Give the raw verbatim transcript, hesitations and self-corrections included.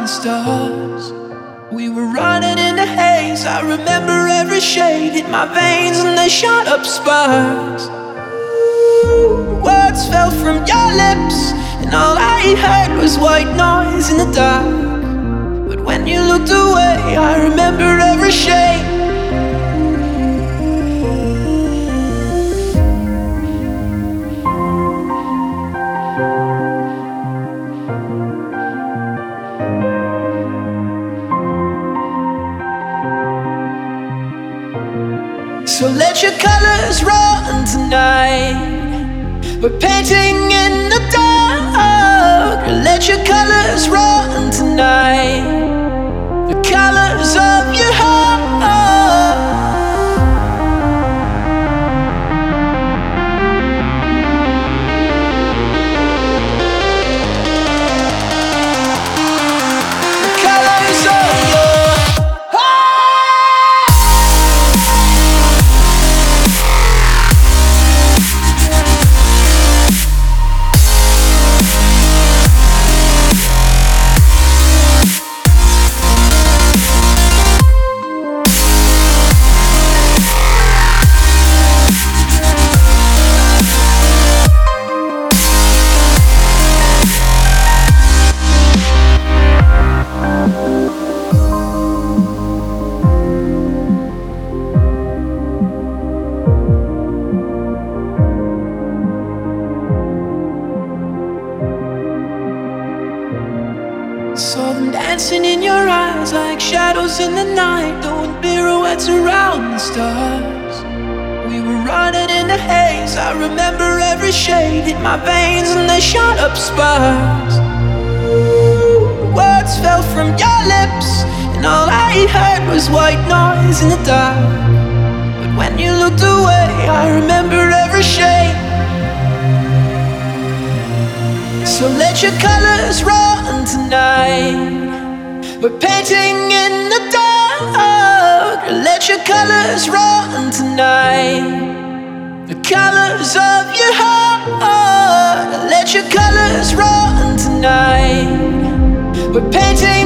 the stars. We were running in the haze. I remember every shade in my veins, and they shot up sparks. Words fell from your lips, and all I heard was white noise in the dark. But when you looked away, I remembered every shade. So let your colors run tonight. We're painting in the dark. Let your colors run tonight. The colors of your heart. The colors of your saw them dancing in your eyes like shadows in the night, doing pirouettes around the stars. We were running in the haze. I remember every shade in my veins, and they shot up sparks. Words fell from your lips, and all I heard was white noise in the dark. But when you looked away, I remembered every shade. So let your colors run tonight. We're painting in the dark. Let your colors run tonight. The colors of your heart. Let your colors run tonight. We're painting